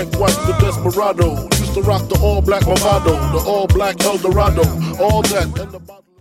Frank White, the Desperado. Used to rock the all black Movado, the all black Eldorado, all that and the bottle.